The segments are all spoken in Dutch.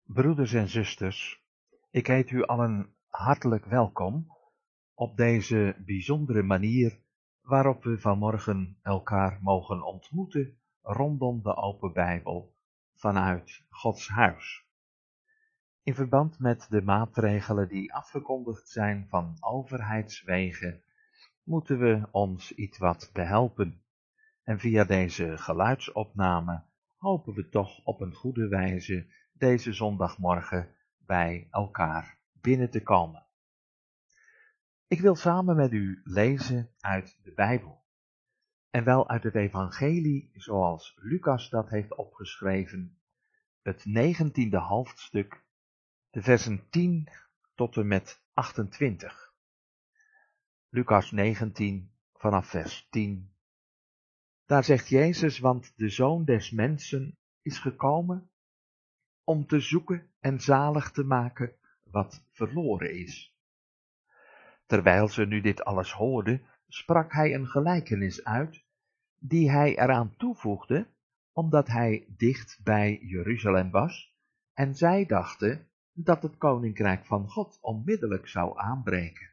Broeders en zusters, ik heet u allen hartelijk welkom op deze bijzondere manier waarop we vanmorgen elkaar mogen ontmoeten rondom de open Bijbel vanuit Gods huis. In verband met de maatregelen die afgekondigd zijn van overheidswegen, moeten we ons iets wat behelpen. En via deze geluidsopname hopen we toch op een goede wijze deze zondagmorgen bij elkaar binnen te komen. Ik wil samen met u lezen uit de Bijbel. En wel uit het evangelie zoals Lucas dat heeft opgeschreven, het 19e hoofdstuk, de versen 10 tot en met 28. Lucas 19 vanaf vers 10. Daar zegt Jezus, want de Zoon des Mensen is gekomen om te zoeken en zalig te maken wat verloren is. Terwijl ze nu dit alles hoorden, sprak hij een gelijkenis uit, die hij eraan toevoegde, omdat hij dicht bij Jeruzalem was, en zij dachten dat het koninkrijk van God onmiddellijk zou aanbreken.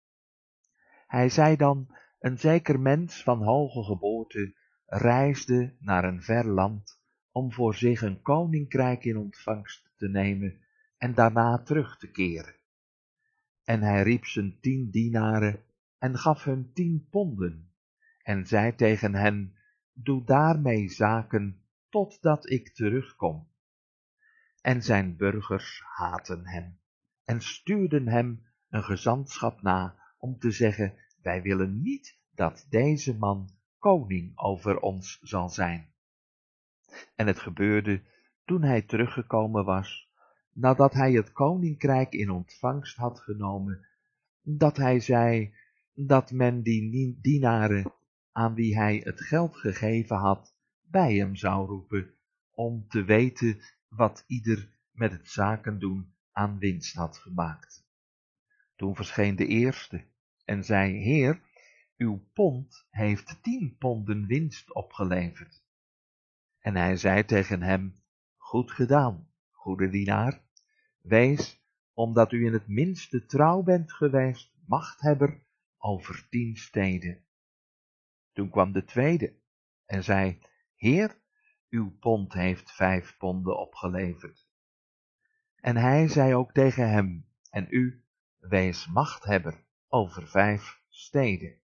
Hij zei dan, een zeker mens van hoge geboorte reisde naar een ver land om voor zich een koninkrijk in ontvangst te nemen en daarna terug te keren. En hij riep zijn 10 dienaren en gaf hun 10 ponden en zei tegen hen, doe daarmee zaken totdat ik terugkom. En zijn burgers haatten hem en stuurden hem een gezantschap na om te zeggen, wij willen niet dat deze man koning over ons zal zijn. En het gebeurde toen hij teruggekomen was, nadat hij het koninkrijk in ontvangst had genomen, dat hij zei dat men die dienaren aan wie hij het geld gegeven had, bij hem zou roepen, om te weten wat ieder met het zaken doen aan winst had gemaakt. Toen verscheen de eerste en zei, Heer, uw pond heeft 10 ponden winst opgeleverd. En hij zei tegen hem, goed gedaan, goede dienaar, wees, omdat u in het minste trouw bent geweest, machthebber over 10 steden. Toen kwam de tweede en zei, Heer, uw pond heeft 5 ponden opgeleverd. En hij zei ook tegen hem, en u, wees machthebber over 5 steden.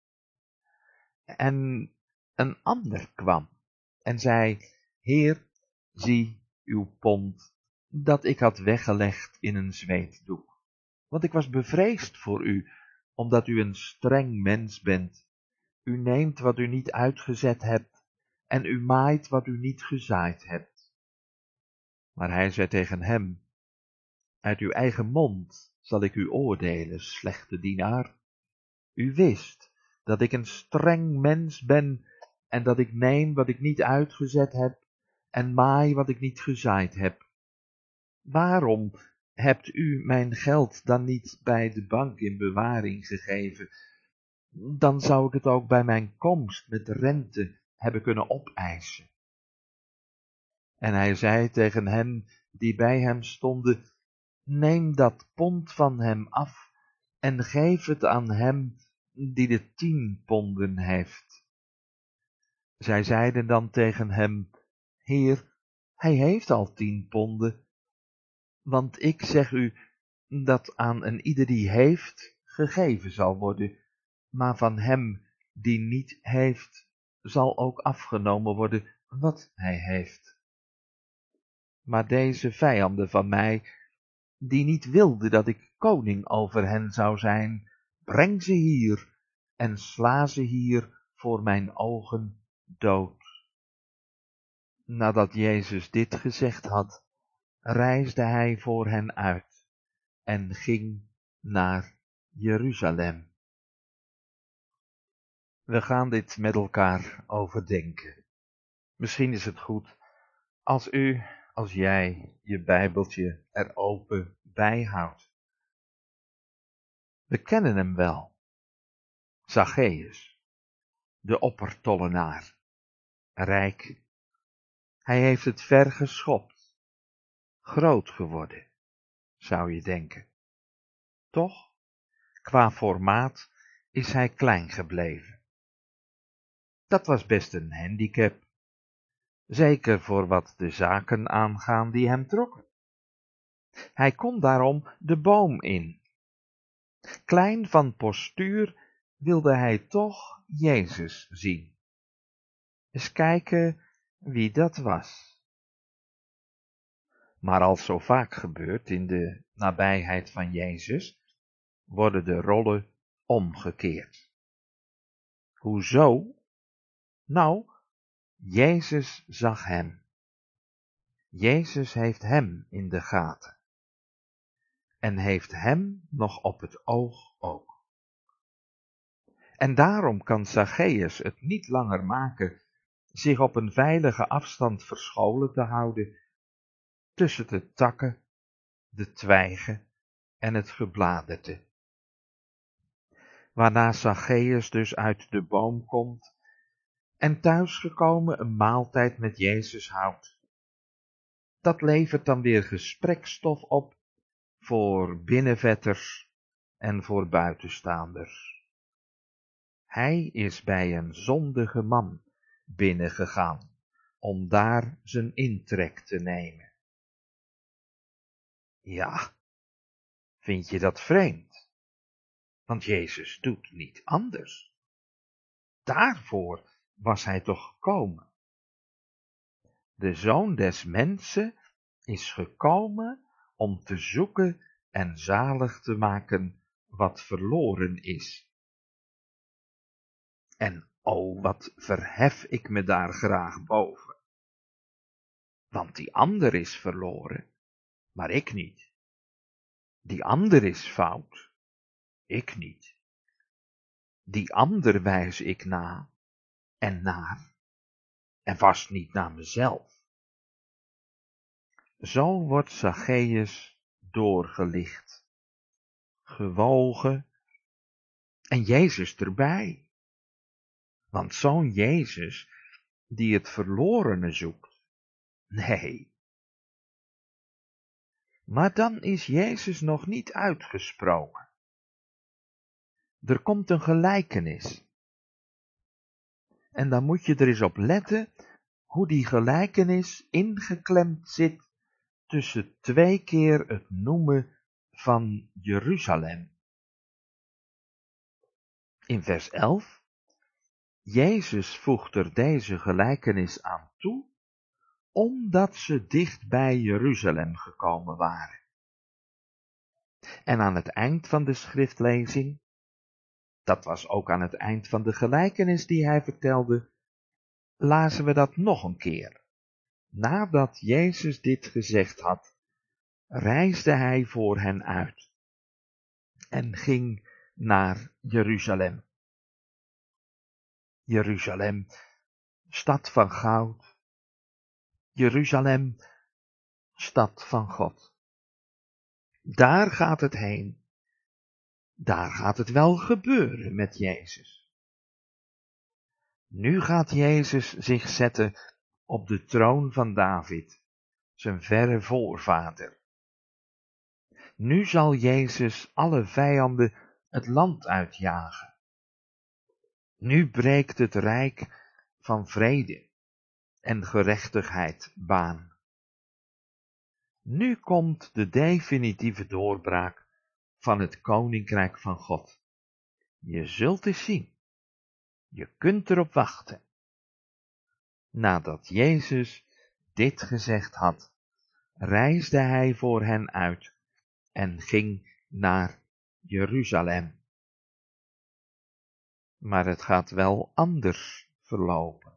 En een ander kwam en zei, Heer, zie uw pond, dat ik had weggelegd in een zweetdoek. Want ik was bevreesd voor u, omdat u een streng mens bent. U neemt wat u niet uitgezet hebt, en u maait wat u niet gezaaid hebt. Maar hij zei tegen hem, uit uw eigen mond zal ik u oordelen, slechte dienaar. U wist dat ik een streng mens ben, en dat ik neem wat ik niet uitgezet heb, en maai wat ik niet gezaaid heb. Waarom hebt u mijn geld dan niet bij de bank in bewaring gegeven? Dan zou ik het ook bij mijn komst met rente hebben kunnen opeisen. En hij zei tegen hen die bij hem stonden, neem dat pond van hem af en geef het aan hem die de 10 ponden heeft. Zij zeiden dan tegen hem, Heer, hij heeft al 10 ponden, want ik zeg u dat aan een ieder die heeft gegeven zal worden, maar van hem die niet heeft, zal ook afgenomen worden wat hij heeft. Maar deze vijanden van mij, die niet wilden dat ik koning over hen zou zijn, breng ze hier en sla ze hier voor mijn ogen dood. Nadat Jezus dit gezegd had, reisde hij voor hen uit en ging naar Jeruzalem. We gaan dit met elkaar overdenken. Misschien is het goed als jij je Bijbeltje er open bij houdt. We kennen hem wel. Zacchaeus, de oppertollenaar, rijk. Hij heeft het ver geschopt. groot geworden, zou je denken. Toch, qua formaat is hij klein gebleven. Dat was best een handicap, zeker voor wat de zaken aangaan die hem trokken. Hij kon daarom de boom in. Klein van postuur wilde hij toch Jezus zien. Eens kijken wie dat was. Maar als zo vaak gebeurt in de nabijheid van Jezus, worden de rollen omgekeerd. Hoezo? Nou, Jezus zag hem. Jezus heeft hem in de gaten. En heeft hem nog op het oog ook. En daarom kan Zacchaeus het niet langer maken zich op een veilige afstand verscholen te houden tussen de takken, de twijgen en het gebladerte. Waarna Zacchaeus dus uit de boom komt en thuisgekomen een maaltijd met Jezus houdt. Dat levert dan weer gesprekstof op voor binnenvetters en voor buitenstaanders. Hij is bij een zondige man binnengegaan om daar zijn intrek te nemen. Ja, vind je dat vreemd? Want Jezus doet niet anders. Daarvoor was hij toch gekomen. De Zoon des Mensen is gekomen om te zoeken en zalig te maken wat verloren is. En o, wat verhef ik me daar graag boven. Want die ander is verloren, maar ik niet. Die ander is fout, ik niet. Die ander wijs ik na en naar, en vast niet naar mezelf. Zo wordt Zacchaeus doorgelicht, gewogen en Jezus erbij. Want zo'n Jezus die het verlorene zoekt, nee. Maar dan is Jezus nog niet uitgesproken. Er komt een gelijkenis. En dan moet je er eens op letten hoe die gelijkenis ingeklemd zit tussen 2 keer het noemen van Jeruzalem. In vers 11, Jezus voegt er deze gelijkenis aan toe, omdat ze dicht bij Jeruzalem gekomen waren. En aan het eind van de schriftlezing, dat was ook aan het eind van de gelijkenis die hij vertelde, lazen we dat nog een keer. Nadat Jezus dit gezegd had, reisde hij voor hen uit en ging naar Jeruzalem. Jeruzalem, stad van goud. Jeruzalem, stad van God. Daar gaat het heen. Daar gaat het wel gebeuren met Jezus. Nu gaat Jezus zich zetten op de troon van David, zijn verre voorvader. Nu zal Jezus alle vijanden het land uitjagen. Nu breekt het rijk van vrede en gerechtigheid baan. Nu komt de definitieve doorbraak van het koninkrijk van God. Je zult eens zien. Je kunt erop wachten. Nadat Jezus dit gezegd had, reisde hij voor hen uit en ging naar Jeruzalem. Maar het gaat wel anders verlopen.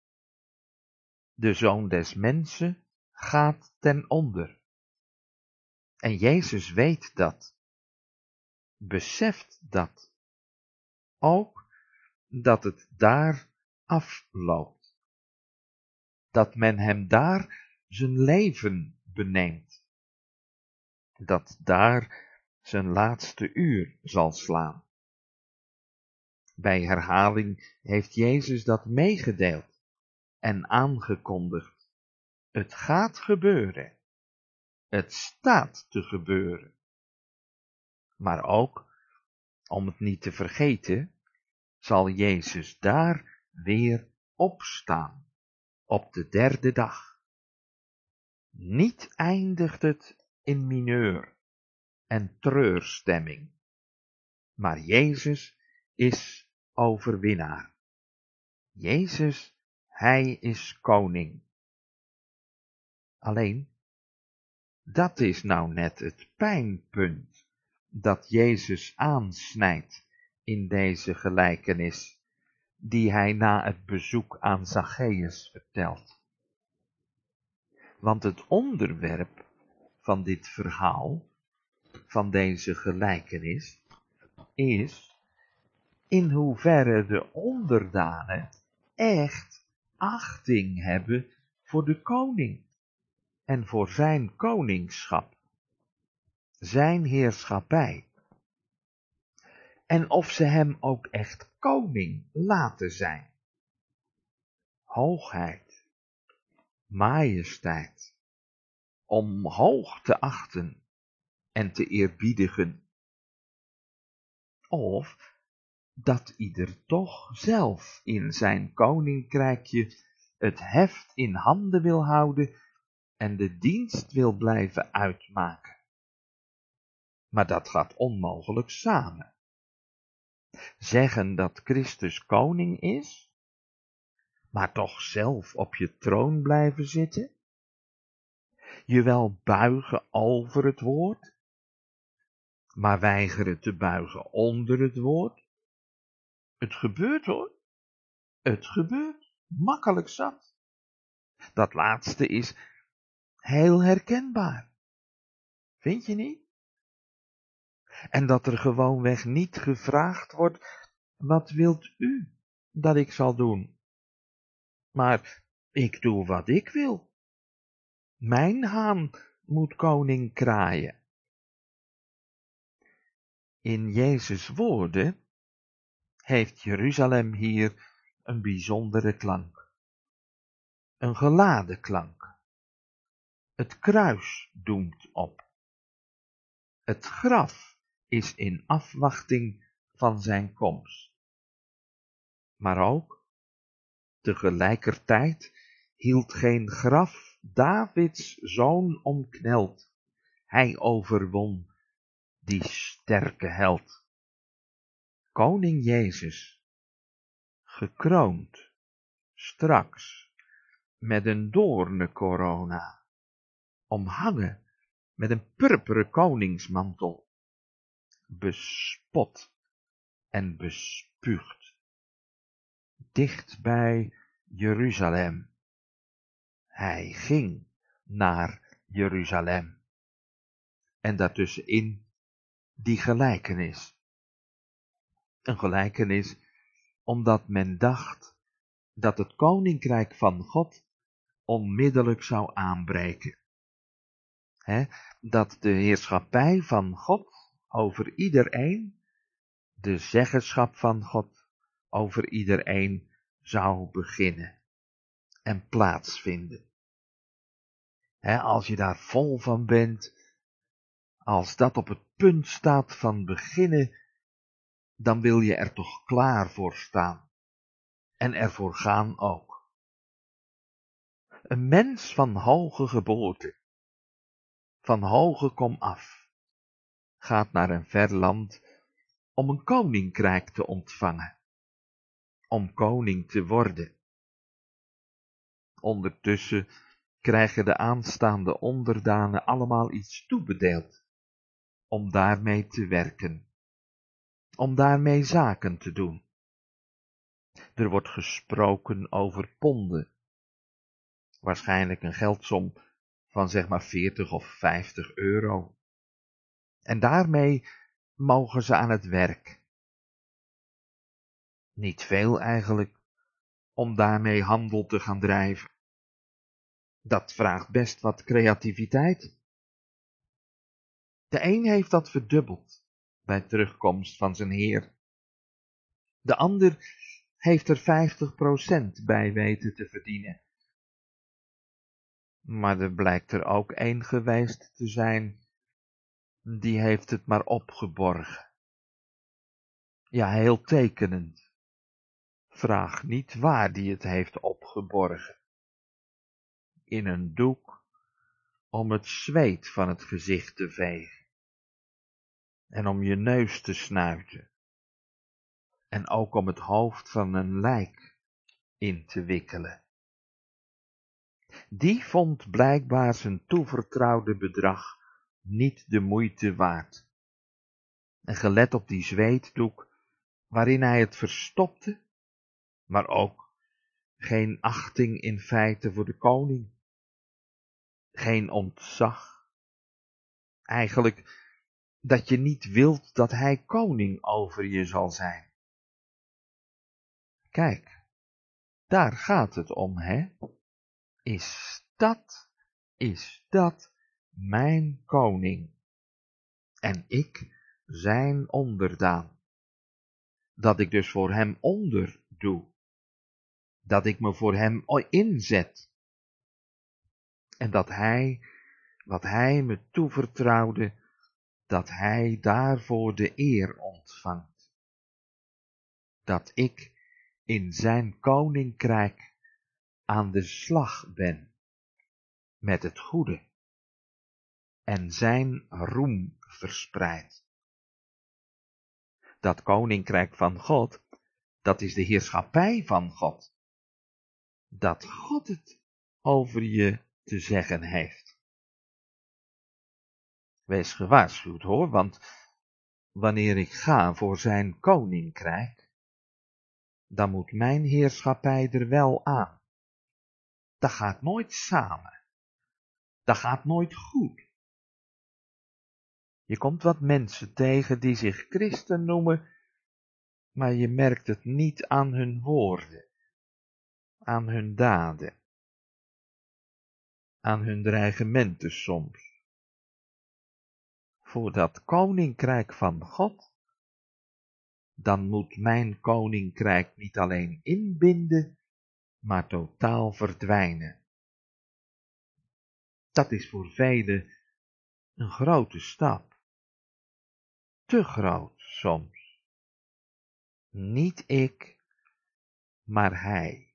De Zoon des Mensen gaat ten onder. En Jezus weet dat, beseft dat, ook dat het daar afloopt. Dat men hem daar zijn leven beneemt. Dat daar zijn laatste uur zal slaan. Bij herhaling heeft Jezus dat meegedeeld en aangekondigd. Het gaat gebeuren. het staat te gebeuren. Maar ook, om het niet te vergeten, zal Jezus daar weer opstaan, op de derde dag. Niet eindigt het in mineur en treurstemming, maar Jezus is overwinnaar. Jezus, hij is koning. Alleen, dat is nou net het pijnpunt dat Jezus aansnijdt in deze gelijkenis, die hij na het bezoek aan Zacchaeus vertelt. Want het onderwerp van dit verhaal, van deze gelijkenis, is in hoeverre de onderdanen echt achting hebben voor de koning en voor zijn koningschap, zijn heerschappij. En of ze hem ook echt koning laten zijn. Hoogheid, majesteit, om hoog te achten en te eerbiedigen. Of dat ieder toch zelf in zijn koninkrijkje het heft in handen wil houden en de dienst wil blijven uitmaken. Maar dat gaat onmogelijk samen. Zeggen dat Christus koning is, maar toch zelf op je troon blijven zitten? Je wel buigen over het woord, maar weigeren te buigen onder het woord? Het gebeurt hoor, het gebeurt, makkelijk zat. Dat laatste is heel herkenbaar, vind je niet? En dat er gewoonweg niet gevraagd wordt, wat wilt u dat ik zal doen? Maar ik doe wat ik wil. Mijn haan moet koning kraaien. In Jezus' woorden heeft Jeruzalem hier een bijzondere klank. Een geladen klank. Het kruis doemt op. Het graf is in afwachting van zijn komst. Maar ook, tegelijkertijd, hield geen graf Davids zoon omkneld. Hij overwon die sterke held. Koning Jezus, gekroond, straks, met een doornencorona, omhangen met een purperen koningsmantel, bespot en bespuugd, dicht bij Jeruzalem. Hij ging naar Jeruzalem. En daartussenin die gelijkenis. Een gelijkenis omdat men dacht dat het koninkrijk van God onmiddellijk zou aanbreken. Dat de heerschappij van God over iedereen, de zeggenschap van God over iedereen zou beginnen en plaatsvinden. Als je daar vol van bent, als dat op het punt staat van beginnen, dan wil je er toch klaar voor staan. En ervoor gaan ook. Een mens van hoge geboorte, van hoge komaf, gaat naar een ver land om een koninkrijk te ontvangen. Om koning te worden. Ondertussen krijgen de aanstaande onderdanen allemaal iets toebedeeld. Om daarmee te werken. Om daarmee zaken te doen. Er wordt gesproken over ponden. Waarschijnlijk een geldsom van zeg maar 40 of 50 euro. En daarmee mogen ze aan het werk. Niet veel eigenlijk, om daarmee handel te gaan drijven. Dat vraagt best wat creativiteit. De een heeft dat verdubbeld bij terugkomst van zijn heer. De ander heeft er 50% bij weten te verdienen. Maar er blijkt er ook één geweest te zijn, die heeft het maar opgeborgen. Ja, heel tekenend. Vraag niet waar die het heeft opgeborgen. In een doek om het zweet van het gezicht te vegen. En om je neus te snuiten. En ook om het hoofd van een lijk in te wikkelen. Die vond blijkbaar zijn toevertrouwde bedrag niet de moeite waard. En gelet op die zweetdoek, waarin hij het verstopte, maar ook geen achting in feite voor de koning. Geen ontzag. Eigenlijk dat je niet wilt dat hij koning over je zal zijn. Kijk, daar gaat het om, hè? Is dat mijn koning? En ik zijn onderdaan. Dat ik dus voor hem onder doe. Dat ik me voor hem inzet. En dat hij, wat hij me toevertrouwde, dat hij daarvoor de eer ontvangt. Dat ik in zijn koninkrijk aan de slag ben met het goede en zijn roem verspreid. Dat koninkrijk van God, dat is de heerschappij van God. Dat God het over je te zeggen heeft. Wees gewaarschuwd hoor, want wanneer ik ga voor zijn koninkrijk, dan moet mijn heerschappij er wel aan. Dat gaat nooit samen. Dat gaat nooit goed. Je komt wat mensen tegen die zich christen noemen, maar je merkt het niet aan hun woorden, aan hun daden, aan hun dreigementen soms. Voor dat koninkrijk van God, dan moet mijn koninkrijk niet alleen inbinden, maar totaal verdwijnen. Dat is voor velen een grote stap. Te groot soms. Niet ik, maar hij.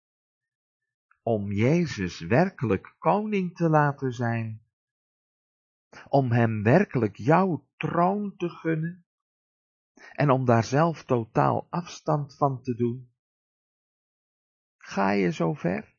Om Jezus werkelijk koning te laten zijn, om hem werkelijk jouw troon te gunnen, en om daar zelf totaal afstand van te doen. Ga je zo ver?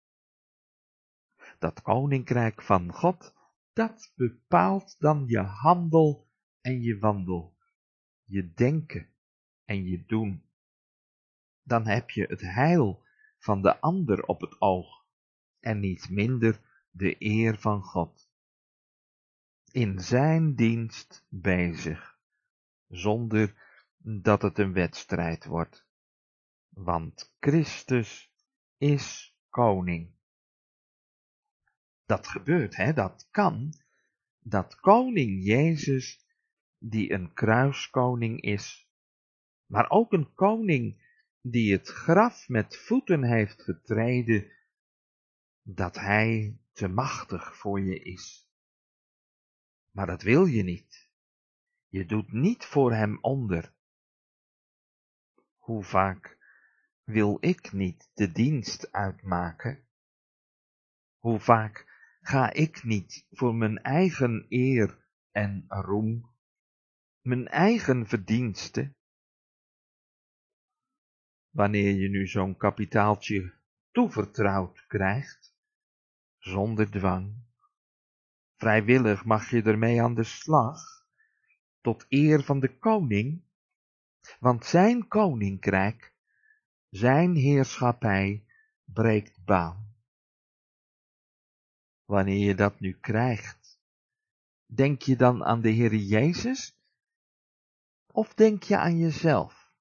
Dat koninkrijk van God, dat bepaalt dan je handel en je wandel, je denken en je doen. Dan heb je het heil van de ander op het oog en niet minder de eer van God. In zijn dienst bezig, zonder dat het een wedstrijd wordt. Want Christus is koning. Dat gebeurt, hè, dat kan. Dat koning Jezus, die een kruiskoning is, maar ook een koning die het graf met voeten heeft getreden, dat hij te machtig voor je is. Maar dat wil je niet. Je doet niet voor hem onder. Hoe vaak wil ik niet de dienst uitmaken? Hoe vaak ga ik niet voor mijn eigen eer en roem, mijn eigen verdienste? Wanneer je nu zo'n kapitaaltje toevertrouwd krijgt, zonder dwang, vrijwillig mag je ermee aan de slag, tot eer van de koning, want zijn koninkrijk, zijn heerschappij breekt baan. Wanneer je dat nu krijgt, denk je dan aan de Heer Jezus? Of denk je aan jezelf?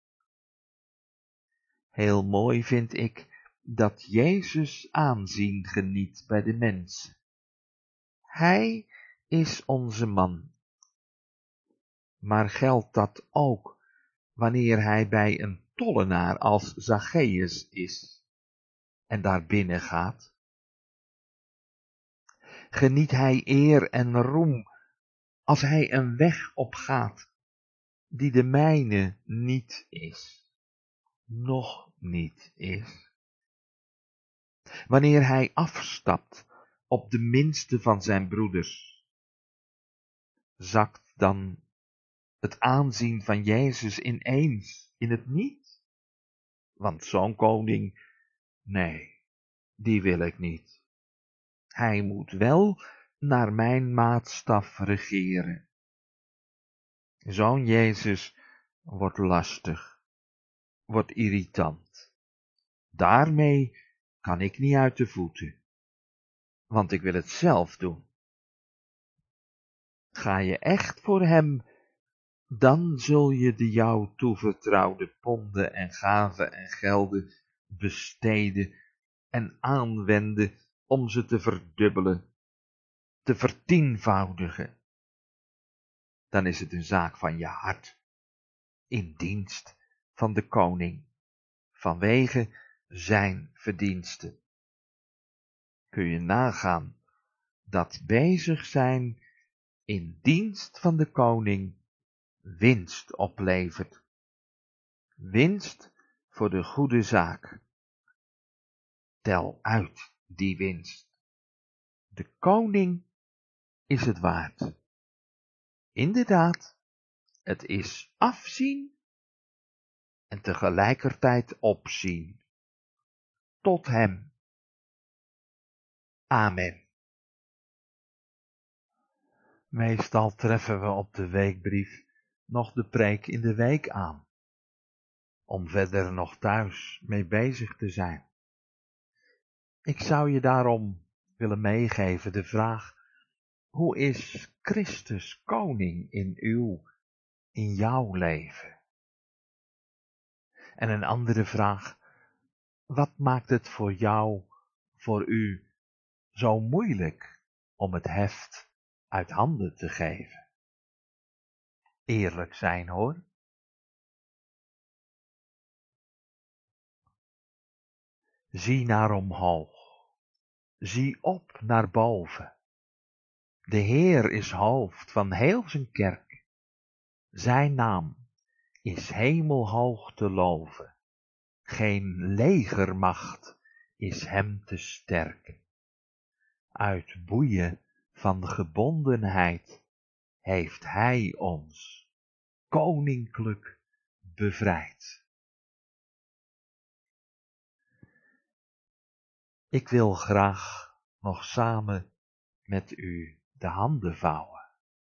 Heel mooi vind ik dat Jezus aanzien geniet bij de mensen. Hij is onze man. Maar geldt dat ook wanneer hij bij een tollenaar als Zacchaeus is en daar binnen gaat? Geniet hij eer en roem als hij een weg opgaat die de mijne niet is, nog niet is. Wanneer hij afstapt op de minste van zijn broeders, zakt dan het aanzien van Jezus ineens in het niet? Want zo'n koning, nee, die wil ik niet. Hij moet wel naar mijn maatstaf regeren. Zo'n Jezus wordt lastig, wordt irritant. Daarmee kan ik niet uit de voeten, want ik wil het zelf doen. Ga je echt voor hem, dan zul je de jou toevertrouwde ponden en gaven en gelden besteden en aanwenden om ze te verdubbelen, te vertienvoudigen. Dan is het een zaak van je hart, in dienst van de koning, vanwege zijn verdiensten. Kun je nagaan dat bezig zijn in dienst van de koning winst oplevert. Winst voor de goede zaak. Tel uit die winst. De koning is het waard. Inderdaad, het is afzien en tegelijkertijd opzien. Tot hem. Amen. Meestal treffen we op de weekbrief nog de preek in de week aan, om verder nog thuis mee bezig te zijn. Ik zou je daarom willen meegeven de vraag: hoe is Christus koning in jouw leven? En een andere vraag: wat maakt het voor u zo moeilijk om het heft uit handen te geven? Eerlijk zijn hoor. Zie naar omhoog. Zie op naar boven. De Heer is hoofd van heel zijn kerk. Zijn naam is hemelhoog te loven. Geen legermacht is hem te sterk. Uit boeien van gebondenheid heeft hij ons koninklijk bevrijd. Ik wil graag nog samen met u de handen vouwen.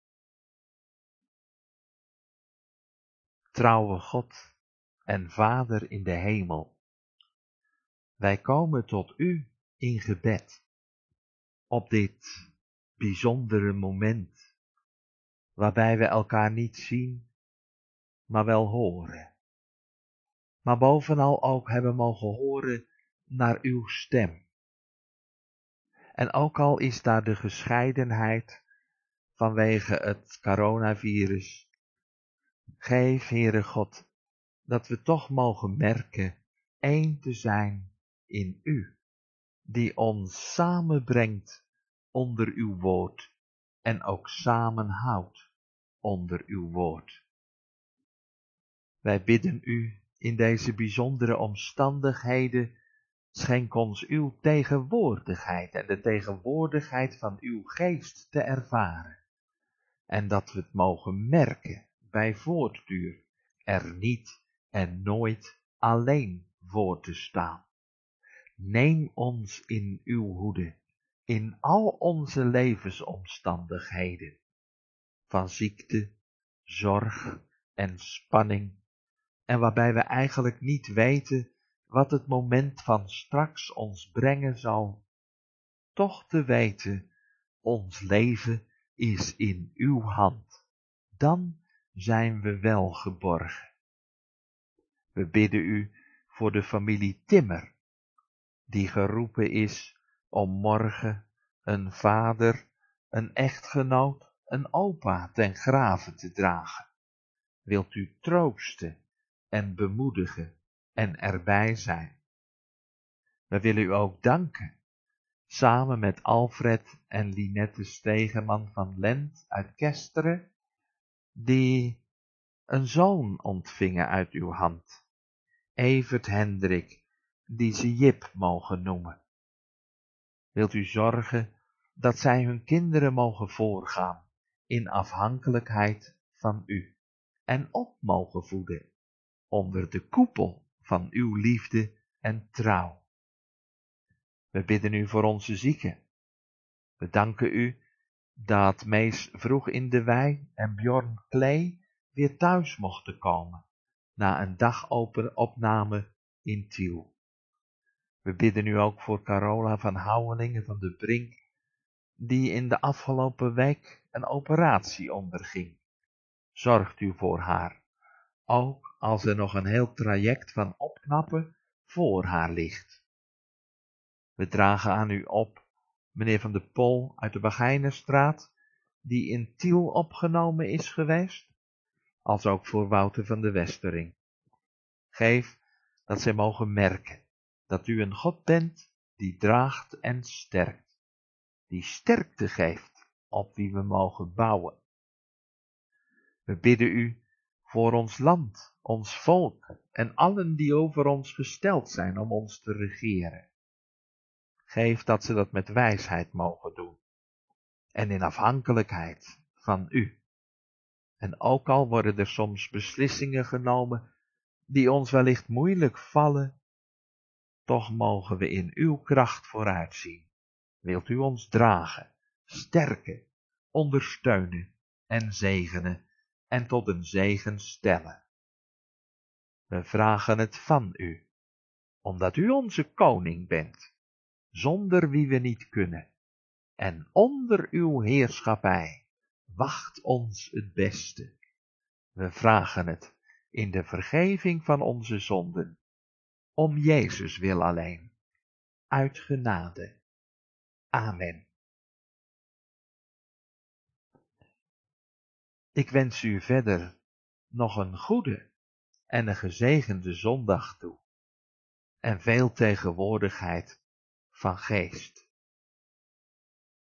Trouwe God en Vader in de hemel, wij komen tot u in gebed op dit bijzondere moment, waarbij we elkaar niet zien, maar wel horen. Maar bovenal ook hebben mogen horen naar uw stem. En ook al is daar de gescheidenheid vanwege het coronavirus, geef, Heere God, dat we toch mogen merken één te zijn in u, die ons samenbrengt onder uw woord en ook samenhoudt onder uw woord. Wij bidden u in deze bijzondere omstandigheden, schenk ons uw tegenwoordigheid en de tegenwoordigheid van uw geest te ervaren. En dat we het mogen merken bij voortduur, er niet en nooit alleen voor te staan. Neem ons in uw hoede, in al onze levensomstandigheden, van ziekte, zorg en spanning, en waarbij we eigenlijk niet weten wat het moment van straks ons brengen zal, toch te weten, ons leven is in uw hand. Dan zijn we wel geborgen. We bidden u voor de familie Timmer, die geroepen is om morgen een vader, een echtgenoot, een opa ten grave te dragen. Wilt u troosten en bemoedigen en erbij zijn. We willen u ook danken samen met Alfred en Linette Stegeman van Lent uit Kesteren, die een zoon ontvingen uit uw hand, Evert Hendrik, die ze Jip mogen noemen. Wilt u zorgen dat zij hun kinderen mogen voorgaan in afhankelijkheid van u en op mogen voeden onder de koepel van uw liefde en trouw. We bidden u voor onze zieken. We danken u dat Mees vroeg in de wei en Bjorn Klee weer thuis mochten komen na een dagopname in Tiel. We bidden u ook voor Carola van Houwelingen van de Brink, die in de afgelopen week een operatie onderging. Zorgt u voor haar, ook als er nog een heel traject van opknappen voor haar ligt. We dragen aan u op meneer Van de Pol uit de Bagijnenstraat, die in Tiel opgenomen is geweest, als ook voor Wouter van de Westering. Geef dat zij mogen merken dat u een God bent die draagt en sterkt, die sterkte geeft op wie we mogen bouwen. We bidden u voor ons land, ons volk en allen die over ons gesteld zijn om ons te regeren. Geef dat ze dat met wijsheid mogen doen en in afhankelijkheid van u. En ook al worden er soms beslissingen genomen die ons wellicht moeilijk vallen, toch mogen we in uw kracht vooruitzien. Wilt u ons dragen, sterken, ondersteunen en zegenen en tot een zegen stellen. We vragen het van u, omdat u onze koning bent, zonder wie we niet kunnen. En onder uw heerschappij wacht ons het beste. We vragen het in de vergeving van onze zonden, om Jezus wil alleen, uit genade. Amen. Ik wens u verder nog een goede en een gezegende zondag toe, en veel tegenwoordigheid van geest.